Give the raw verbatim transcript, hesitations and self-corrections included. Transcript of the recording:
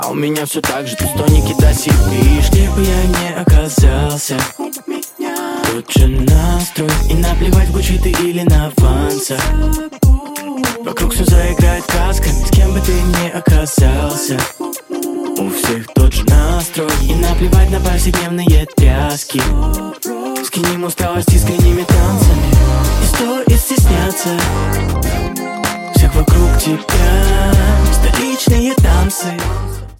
А у меня все так же, ты стоники до сих пишешь. Где бы я не оказался, тот же настрой. И наплевать, в Гуччи ты или на авансах. Вокруг все заиграет красками, с кем бы ты ни оказался. У всех тот же настрой. И наплевать на повседневные тряски. Скинем усталость искренними танцами. Не стоит стесняться всех вокруг тебя. Столичные танцы.